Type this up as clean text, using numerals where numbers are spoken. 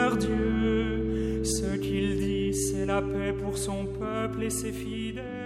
Seigneur Dieu. Ce qu'il dit, c'est la paix pour son peuple et ses fidèles.